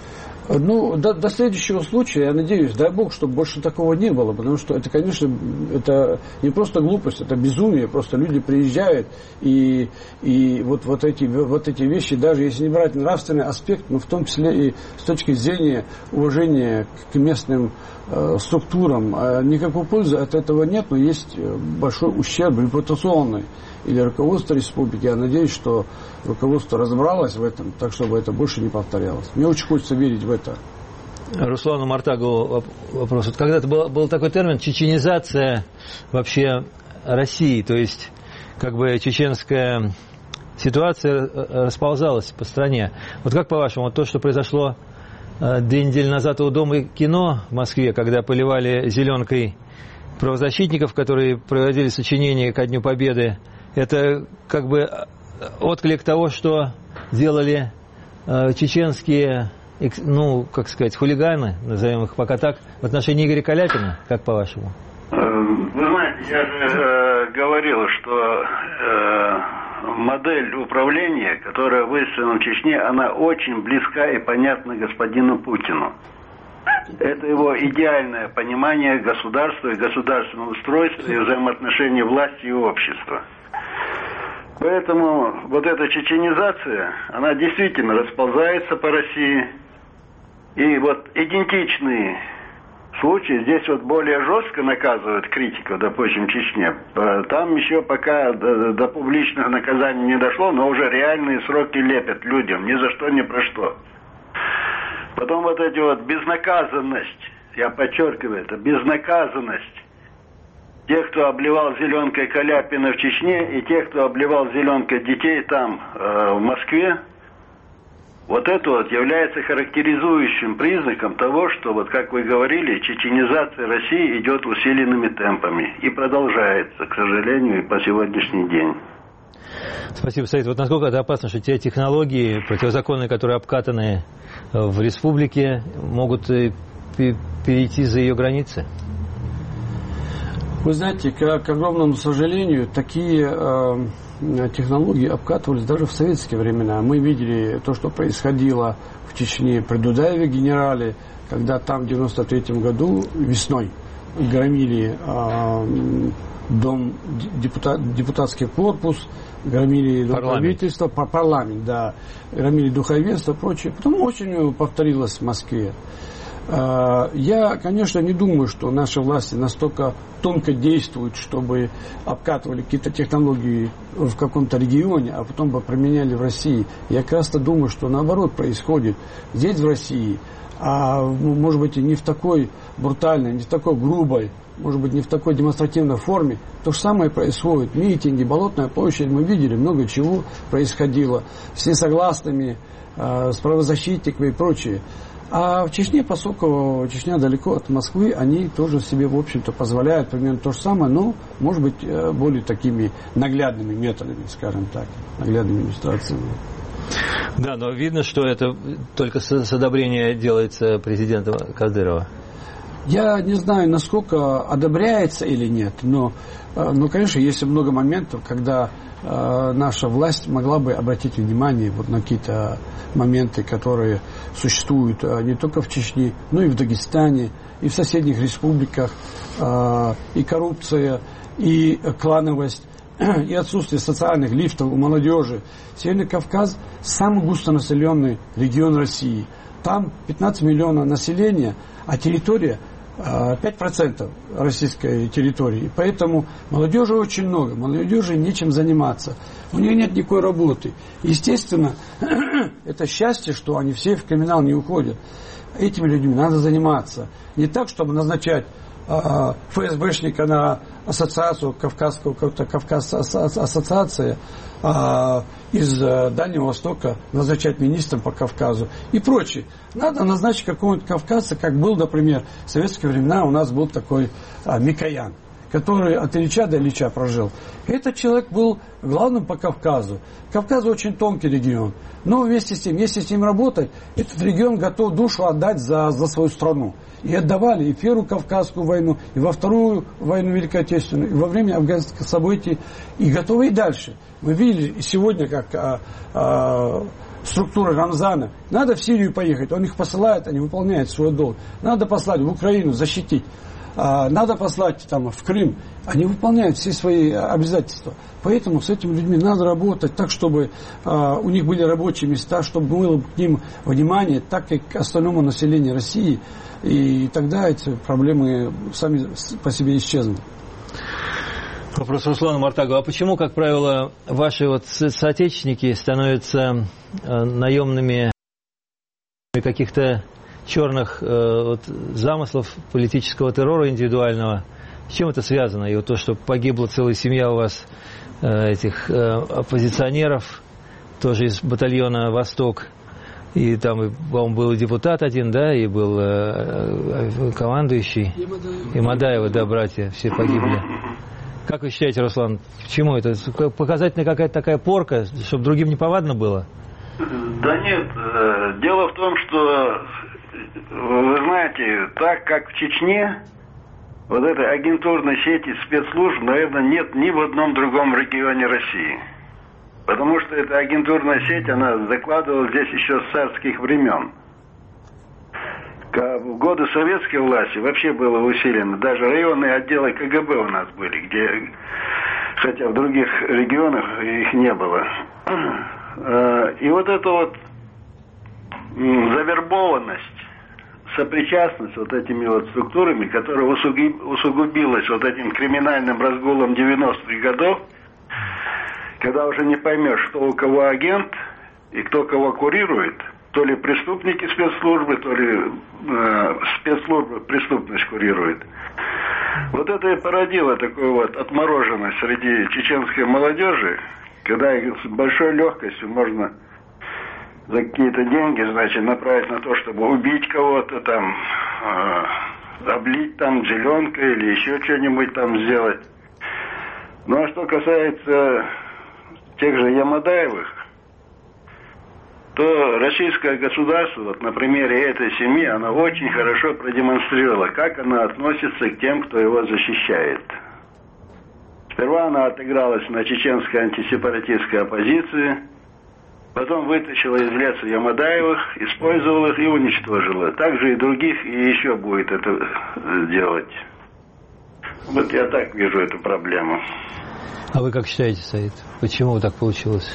До следующего случая, я надеюсь, дай Бог, чтобы больше такого не было, потому что это, конечно, это не просто глупость, это безумие, просто люди приезжают, и вот эти вещи, даже если не брать нравственный аспект, но в том числе и с точки зрения уважения к местным структурам, никакой пользы от этого нет, но есть большой ущерб репутационный. Или руководство республики, я надеюсь, что руководство разобралось в этом, так чтобы это больше не повторялось. Мне очень хочется верить в это. Руслану Мартагу вопрос. Вот когда-то был такой термин чеченизация вообще России, то есть чеченская ситуация расползалась по стране. Вот как по-вашему, вот то, что произошло 2 недели назад у Дома кино в Москве, когда поливали зеленкой правозащитников, которые проводили сочинения ко Дню Победы, это как бы отклик того, что делали чеченские, ну, как сказать, хулиганы, назовем их пока так, в отношении Игоря Каляпина, как по-вашему? Вы знаете, я же говорил, что модель управления, которая выстроена в Чечне, она очень близка и понятна господину Путину. Это его идеальное понимание государства и государственного устройства и взаимоотношений власти и общества. Поэтому вот эта чеченизация, она действительно расползается по России. И вот идентичные случаи здесь вот более жестко наказывают критиков, допустим, в Чечне. Там еще пока до публичных наказаний не дошло, но уже реальные сроки лепят людям, ни за что, ни про что. Потом вот эти вот безнаказанность, я подчеркиваю это, безнаказанность тех, кто обливал зеленкой Каляпина в Чечне, и тех, кто обливал зеленкой детей там, в Москве, вот это вот является характеризующим признаком того, что, вот как вы говорили, чеченизация России идет усиленными темпами и продолжается, к сожалению, и по сегодняшний день. Спасибо, Саид. Вот насколько это опасно, что те технологии противозаконные, которые обкатаны в республике, могут перейти за ее границы? Вы знаете, к огромному сожалению, такие технологии обкатывались даже в советские времена. Мы видели то, что происходило в Чечне при Дудаеве генерале, когда там в 1993 году весной громили депутатский корпус, громили правительство, парламент, да, громили духовенство и прочее. Потом очень повторилось в Москве. Я, конечно, не думаю, что наши власти настолько тонко действуют, чтобы обкатывали какие-то технологии в каком-то регионе, а потом бы применяли в России. Я как раз-то думаю, что наоборот происходит здесь, в России, а может быть и не в такой брутальной, не в такой грубой, может быть не в такой демонстративной форме. То же самое происходит. Митинги, Болотная площадь, мы видели, много чего происходило с несогласными, с правозащитниками и прочее. А в Чечне, поскольку Чечня далеко от Москвы, они тоже себе, в общем-то, позволяют примерно то же самое, но, может быть, более такими наглядными методами, скажем так, наглядными иллюстрациями. Да, но видно, что это только с одобрения делается президентом Кадырова. Я не знаю, насколько одобряется или нет, но конечно, есть много моментов, когда наша власть могла бы обратить внимание вот на какие-то моменты, которые существуют не только в Чечне, но и в Дагестане, и в соседних республиках, и коррупция, и клановость, и отсутствие социальных лифтов у молодежи. Северный Кавказ – самый густонаселенный регион России. Там 15 миллионов населения, а территория 5% российской территории. Поэтому молодежи очень много, молодежи нечем заниматься. У нее нет никакой работы. Естественно, это счастье, что они все в криминал не уходят. Этими людьми надо заниматься. Не так, чтобы назначать ФСБшника на ассоциацию, Кавказская ассоциация из Дальнего Востока, назначать министром по Кавказу и прочее. Надо назначить какого-нибудь кавказца, как был, например, в советские времена у нас был такой Микоян, который от Ильича до Ильича прожил. Этот человек был главным по Кавказу. Кавказ очень тонкий регион. Но вместе с тем, если с ним работать, этот регион готов душу отдать за свою страну. И отдавали и в Первую Кавказскую войну, и во Вторую войну Великой Отечественную, и во время афганских событий, и готовы и дальше. Мы видели сегодня, как структура Рамзана. Надо в Сирию поехать, он их посылает, они выполняют свой долг. Надо послать в Украину, защитить. Надо послать там, в Крым. Они выполняют все свои обязательства. Поэтому с этими людьми надо работать так, чтобы у них были рабочие места, чтобы было к ним внимание, так как к остальному населению России. И тогда эти проблемы сами по себе исчезнут. Вопрос Руслану Мартагову. А почему, как правило, ваши вот соотечественники становятся наемными каких-то черных замыслов политического террора индивидуального? С чем это связано? И вот то, что погибла целая семья у вас этих оппозиционеров, тоже из батальона «Восток». И там, по-моему, был и депутат один, да, и был командующий. И Мадаева, да, братья, все погибли. Как вы считаете, Руслан, почему это? Показательная какая-то такая порка, чтобы другим не повадно было? Да нет, дело в том, что, вы знаете, так как в Чечне, вот этой агентурной сети спецслужб, наверное, нет ни в одном другом регионе России. Потому что эта агентурная сеть, она закладывалась здесь еще с царских времен. В годы советской власти вообще было усилено. Даже районные отделы КГБ у нас были, где, хотя в других регионах их не было. И вот эта вот завербованность, сопричастность вот этими вот структурами, которая усугубилась вот этим криминальным разгулом 90-х годов, когда уже не поймешь, кто у кого агент и кто кого курирует, то ли преступники спецслужбы, то ли спецслужбы преступность курирует. Вот это и породило такую вот отмороженность среди чеченской молодежи, когда их с большой легкостью можно за какие-то деньги, значит, направить на то, чтобы убить кого-то, там, облить там зеленкой или еще что-нибудь там сделать. Ну, а что касается тех же Ямадаевых, то российское государство, вот на примере этой семьи, оно очень хорошо продемонстрировало, как оно относится к тем, кто его защищает. Сперва она отыгралась на чеченской антисепаратистской оппозиции, потом вытащила из леса Ямадаевых, использовала их и уничтожила. Также и других, и еще будет это делать. Вот я так вижу эту проблему. А вы как считаете, Саид? Почему так получилось?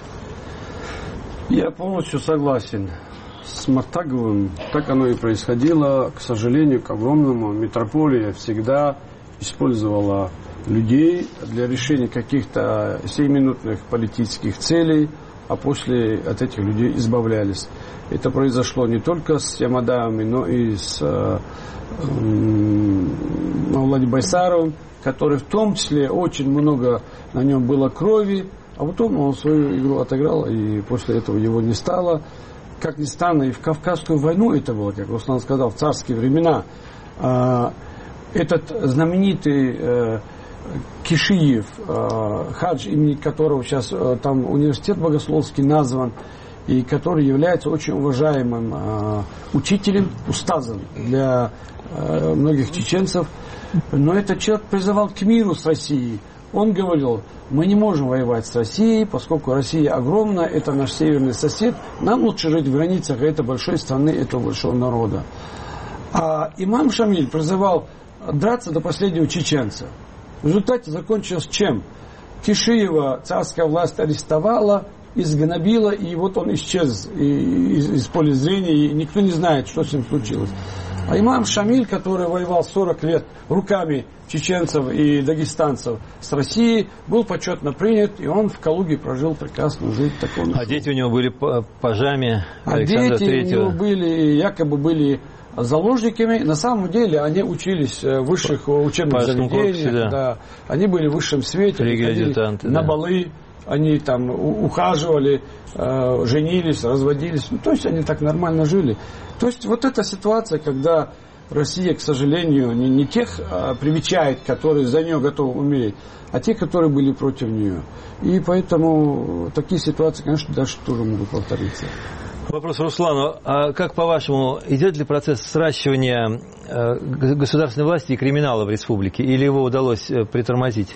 Я полностью согласен с Мартаговым. Так оно и происходило. К сожалению, к огромному, метрополия всегда использовала людей для решения каких-то сиюминутных политических целей, а после от этих людей избавлялись. Это произошло не только с Ямадаевыми, но и с Мавлади Байсаровым, который в том числе очень много на нем было крови, а потом он свою игру отыграл, и после этого его не стало. Как ни странно, и в Кавказскую войну это было, как Руслан сказал, в царские времена. Этот знаменитый Кишиев, хадж, имени которого сейчас там университет богословский назван, и который является очень уважаемым учителем, устазом для многих чеченцев. Но этот человек призывал к миру с Россией. Он говорил, мы не можем воевать с Россией, поскольку Россия огромная, это наш северный сосед, нам лучше жить в границах этой большой страны, этого большого народа. А имам Шамиль призывал драться до последнего чеченца. В результате закончилось чем? Кишиева царская власть арестовала, изгнобила, и вот он исчез из поля зрения, и никто не знает, что с ним случилось. А имам Шамиль, который воевал 40 лет руками чеченцев и дагестанцев с Россией, был почетно принят, и он в Калуге прожил прекрасную жизнь. А дети у него были пажами Александра Третьего? Дети у него были, якобы были заложниками. На самом деле они учились в высших учебных заведениях. Да. Они были в высшем свете, на балы. Они там ухаживали, женились, разводились. Ну, то есть они так нормально жили. То есть вот эта ситуация, когда Россия, к сожалению, не тех привечает, которые за нее готовы умереть, а те, которые были против нее. И поэтому такие ситуации, конечно, даже тоже могут повториться. Вопрос Руслану. А как, по-вашему, идет ли процесс сращивания государственной власти и криминала в республике? Или его удалось притормозить?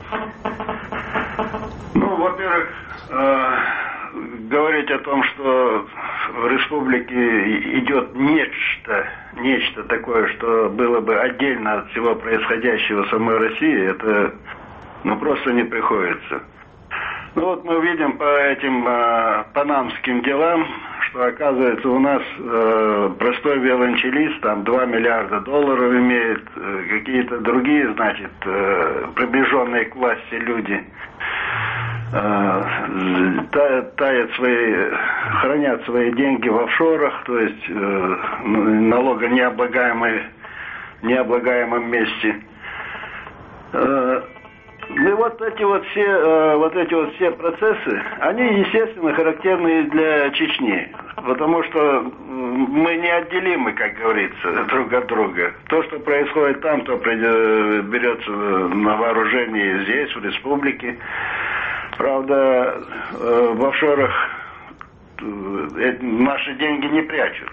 Ну, во-первых, говорить о том, что в республике идет нечто такое, что было бы отдельно от всего происходящего в самой России, это просто не приходится. Ну вот мы видим по этим панамским делам, что оказывается у нас простой виолончелист, там 2 миллиарда долларов имеет, какие-то другие, значит, приближенные к власти люди хранят свои деньги в офшорах, то есть налога необлагаемом месте. Ну вот эти все процессы, они, естественно, характерны для Чечни, потому что мы неотделимы, как говорится, друг от друга. То, что происходит там, то берется на вооружение здесь, в республике. Правда, в офшорах наши деньги не прячут.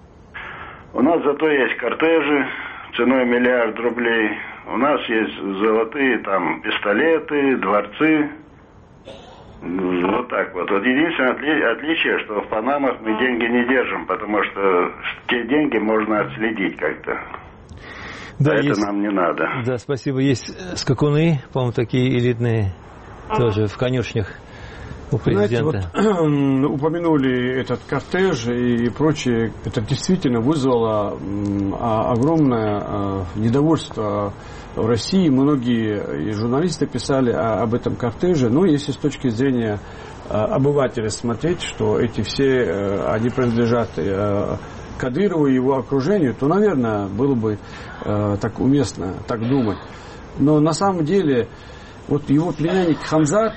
У нас зато есть кортежи ценой 1 миллиард рублей. У нас есть золотые там пистолеты, дворцы. Вот так вот. Вот единственное отличие, что в Панамах мы деньги не держим, потому что те деньги можно отследить как-то. Да, это есть, нам не надо. Да, спасибо. Есть скакуны, по-моему, такие элитные, тоже в конюшнях у президента. Знаете, вот, упомянули этот кортеж и прочее. Это действительно вызвало огромное недовольство в России. Многие и журналисты писали об этом кортеже. Но если с точки зрения обывателя смотреть, что эти все, они принадлежат Кадырову и его окружению, то, наверное, было бы так уместно так думать. Но на самом деле, вот его племянник Хамзат,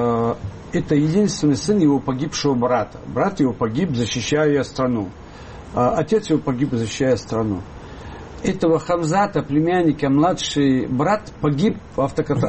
это единственный сын его погибшего брата. Брат его погиб, защищая страну. Отец его погиб, защищая страну. Этого Хамзата, племянника, младший брат, погиб в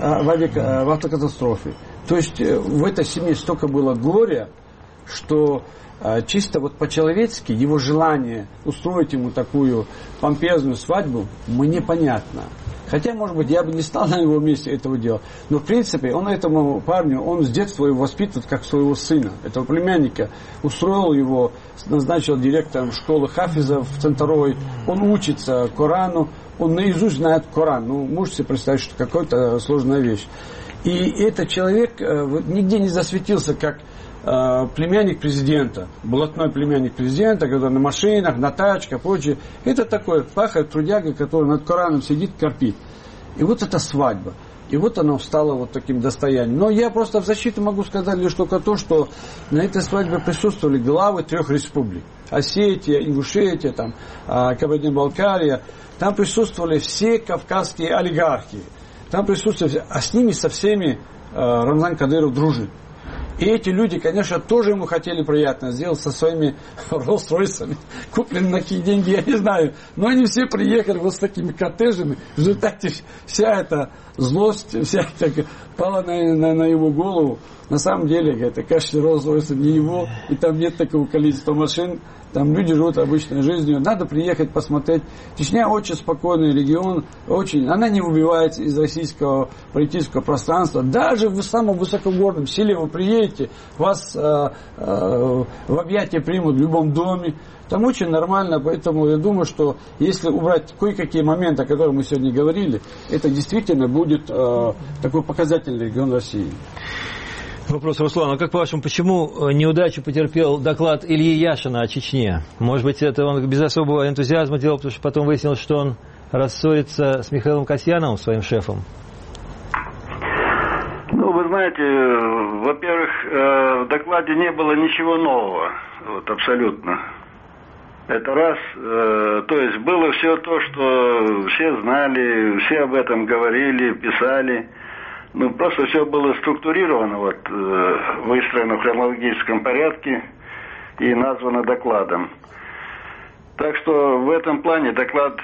автокатастрофе. То есть в этой семье столько было горя, что чисто вот по-человечески его желание устроить ему такую помпезную свадьбу мне понятно. Хотя, может быть, я бы не стал на его месте этого делать. Но, в принципе, он этому парню, он с детства его воспитывает как своего сына, этого племянника. Устроил его, назначил директором школы хафизов в Центровой. Он учится Корану, он наизусть знает Коран. Ну, можете себе представить, что какая-то сложная вещь. И этот человек нигде не засветился, как племянник президента, блатной племянник президента, который на машинах, на тачках, прочее. Это такой пахарь, трудяга, который над Кораном сидит, корпит. И вот эта свадьба. И вот она стала вот таким достоянием. Но я просто в защиту могу сказать лишь только то, что на этой свадьбе присутствовали главы 3 республик. Осетия, Ингушетия, там, Кабардино-Балкария. Там присутствовали все кавказские олигархи. Там присутствовали, а с ними со всеми Рамзан Кадыров дружит. И эти люди, конечно, тоже ему хотели приятно сделать со своими Роллс-Ройсами, купленными на какие деньги, я не знаю. Но они все приехали вот с такими коттеджами. В результате вся эта злость, вся эта пала на его голову. На самом деле, это, конечно, Роллс-Ройс не его, и там нет такого количества машин. Там люди живут обычной жизнью. Надо приехать посмотреть. Чечня очень спокойный регион. Очень. Она не выбивается из российского политического пространства. Даже в самом высокогорном селе вы приедете, вас в объятия примут в любом доме. Там очень нормально. Поэтому я думаю, что если убрать кое-какие моменты, о которых мы сегодня говорили, это действительно будет такой показательный регион России. Вопрос, Руслан, а как по-вашему, почему неудачу потерпел доклад Ильи Яшина о Чечне? Может быть, это он без особого энтузиазма делал, потому что потом выяснилось, что он рассорится с Михаилом Касьяновым, своим шефом? Ну, вы знаете, во-первых, в докладе не было ничего нового, вот абсолютно. Это раз, то есть было все то, что все знали, все об этом говорили, писали. Ну, просто все было структурировано, вот, выстроено в хронологическом порядке и названо докладом. Так что в этом плане доклад,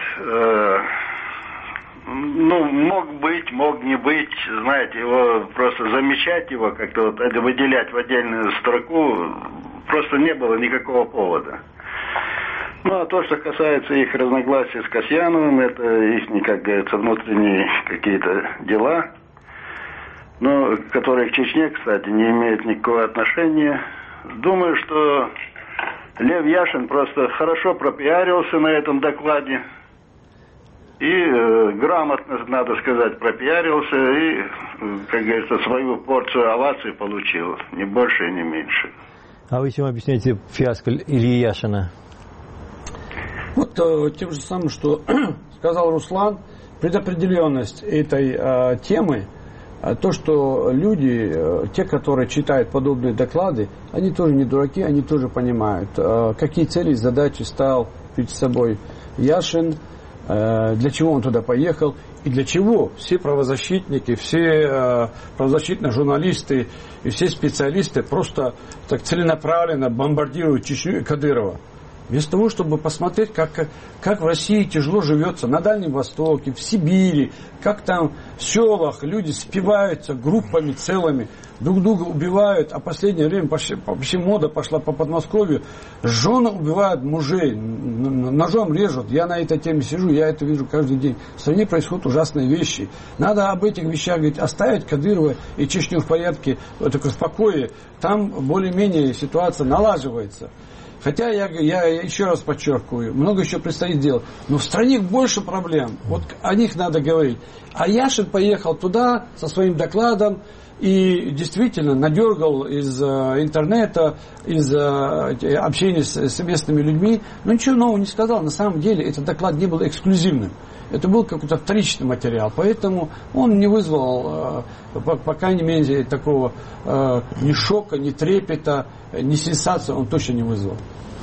мог быть, мог не быть, знаете, его просто замечать его, как-то вот выделять в отдельную строку, просто не было никакого повода. Ну, а то, что касается их разногласий с Касьяновым, это их, как говорится, внутренние какие-то дела, но которые к Чечне, кстати, не имеют никакого отношения. Думаю, что Лев Яшин просто хорошо пропиарился на этом докладе и грамотно, надо сказать, пропиарился и, как говорится, свою порцию оваций получил, ни больше и не меньше. А вы чем объясняете фиаско Ильи Яшина? Вот тем же самым, что сказал Руслан, предопределенность этой темы. То, что люди, те, которые читают подобные доклады, они тоже не дураки, они тоже понимают, какие цели и задачи ставил перед собой Яшин, для чего он туда поехал и для чего все правозащитники, все правозащитные журналисты и все специалисты просто так целенаправленно бомбардируют Чечню и Кадырова. Вместо того, чтобы посмотреть, как в России тяжело живется, на Дальнем Востоке, в Сибири, как там в селах люди спиваются группами целыми, друг друга убивают, а в последнее время вообще мода пошла по Подмосковью. Жены убивают мужей, ножом режут. Я на этой теме сижу, я это вижу каждый день. В стране происходят ужасные вещи. Надо об этих вещах говорить, оставить Кадырова и Чечню в порядке, только в покое. Там более-менее ситуация налаживается. Хотя я еще раз подчеркиваю, много еще предстоит делать. Но в стране больше проблем. Вот о них надо говорить. А Яшин поехал туда со своим докладом и действительно надергал из интернета, из общения с местными людьми. Но ничего нового не сказал. На самом деле этот доклад не был эксклюзивным. Это был какой-то вторичный материал. Поэтому он не вызвал, по крайней мере, такого ни шока, ни трепета, ни сенсации он точно не вызвал.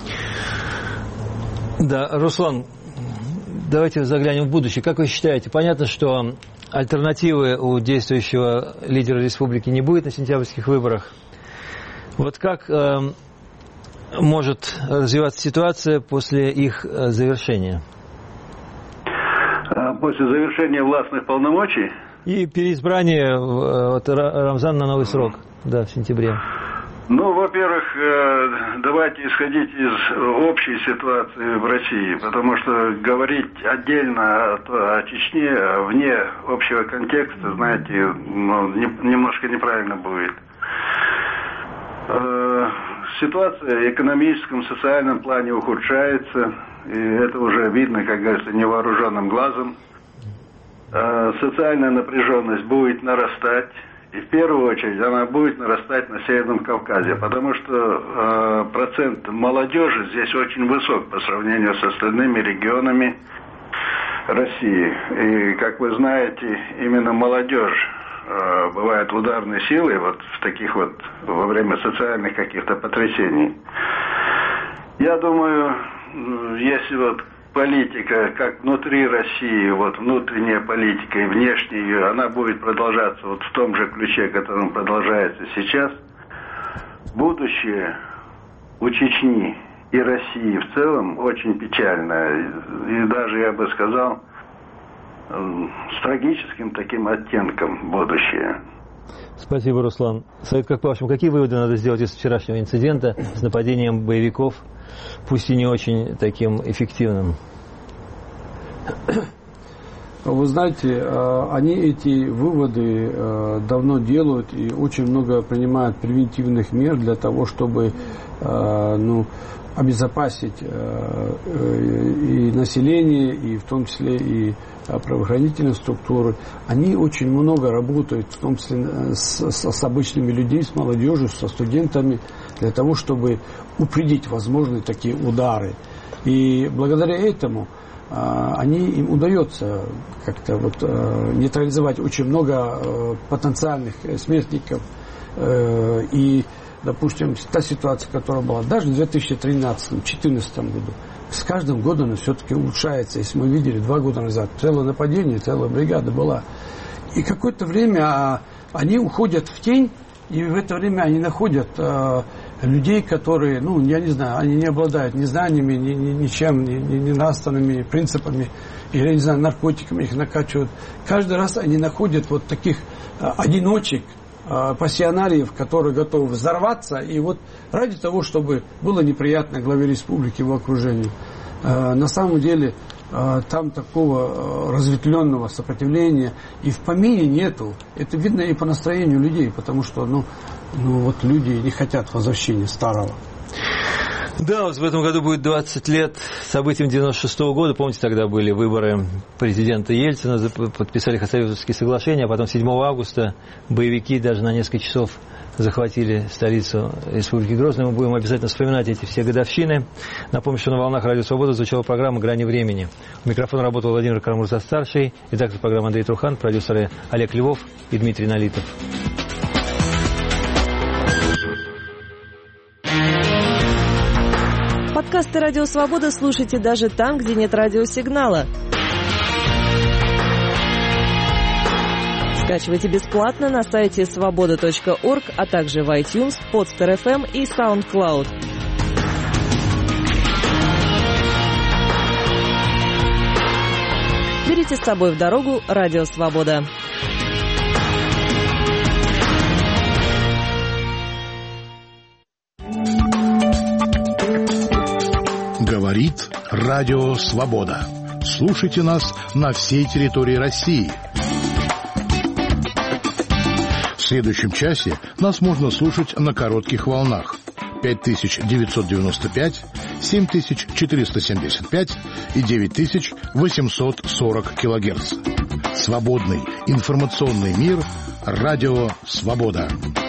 Да, Руслан, давайте заглянем в будущее. Как вы считаете, понятно, что альтернативы у действующего лидера республики не будет на сентябрьских выборах. Вот как может развиваться ситуация после их завершения? После завершения властных полномочий? И переизбрание Рамзана на новый срок, да, в сентябре. Ну, во-первых, давайте исходить из общей ситуации в России, потому что говорить отдельно о Чечне, вне общего контекста, знаете, немножко неправильно будет. Ситуация в экономическом, социальном плане ухудшается, и это уже видно, как говорится, невооруженным глазом. Социальная напряженность будет нарастать. И в первую очередь она будет нарастать на Северном Кавказе, потому что процент молодежи здесь очень высок по сравнению с остальными регионами России. И, как вы знаете, именно молодежь бывает ударной силой вот в таких вот во время социальных каких-то потрясений. Я думаю, если вот политика, как внутри России, вот внутренняя политика и внешняя ее, она будет продолжаться вот в том же ключе, которым продолжается сейчас. Будущее у Чечни и России в целом очень печально. И даже, я бы сказал, с трагическим таким оттенком будущее. Спасибо, Руслан. Совет, как по-вашему, какие выводы надо сделать из вчерашнего инцидента с нападением боевиков, пусть и не очень таким эффективным? Вы знаете, они эти выводы давно делают и очень много принимают превентивных мер для того, чтобы обезопасить и население, и в том числе и правоохранительные структуры. Они очень много работают, в том числе с обычными людьми, с молодежью, со студентами, для того, чтобы упредить возможные такие удары. И благодаря этому им удается как-то нейтрализовать очень много потенциальных смертников. И, допустим, та ситуация, которая была даже в 2013-2014 году, с каждым годом она все-таки улучшается. Если мы видели 2 года назад целое нападение, целая бригада была. И какое-то время они уходят в тень, и в это время они находят людей, которые, я не знаю, они не обладают ни знаниями, ничем, ни нравственными принципами, или, я не знаю, наркотиками их накачивают. Каждый раз они находят вот таких одиночек, пассионариев, которые готовы взорваться, и вот ради того, чтобы было неприятно главе республики в окружении. На самом деле там такого разветвленного сопротивления и в помине нету. Это видно и по настроению людей, потому что люди не хотят возвращения старого. Да, вот в этом году будет 20 лет событиям 96-го года. Помните, тогда были выборы президента Ельцина, подписали Хасавюртовские соглашения, а потом 7 августа боевики даже на несколько часов захватили столицу Республики Грозный. Мы будем обязательно вспоминать эти все годовщины. Напомню, что на волнах Радио Свобода звучала программа «Грани времени». У микрофона работал Владимир Карамурза-старший, редактор программы Андрей Трухан, продюсеры Олег Львов и Дмитрий Налитов. Подкасты «Радио Свобода» слушайте даже там, где нет радиосигнала. Скачивайте бесплатно на сайте svoboda.org, а также в iTunes, Podster.fm и SoundCloud. Берите с собой в дорогу Радио Свобода. Говорит Радио Свобода. Слушайте нас на всей территории России. В следующем часе нас можно слушать на коротких волнах 5995, 7475 и 9840 килогерц. Свободный информационный мир. Радио Свобода.